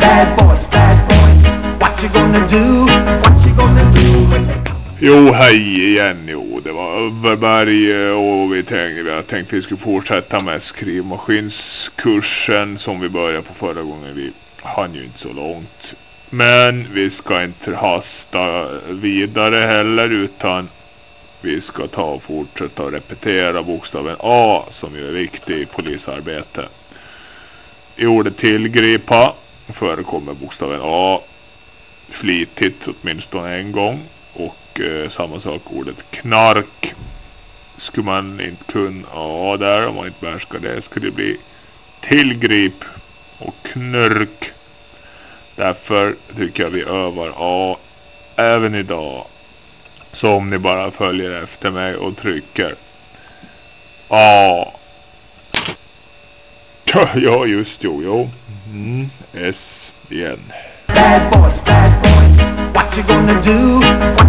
What you gonna do? What you gonna do when they come? Jo, hej igen. Jo, det var Överberg och jag tänkte vi skulle fortsätta med skrivmaskinskursen som vi började på förra gången. Vi hann ju inte så långt. Men vi ska inte hasta vidare heller, utan vi ska ta och fortsätta och repetera bokstaven A som ju är viktig i polisarbete. I ordet tillgripa förekommer bokstaven A flitigt åtminstone en gång. Och samma sak ordet knark skulle man inte kunna A där om man inte behärskar det. Skulle det bli tillgrip och knurk. Därför tycker jag vi övar A även idag. Så om ni bara följer efter mig och trycker A. Ja, just jo. S igen. Bad boys, what you gonna do?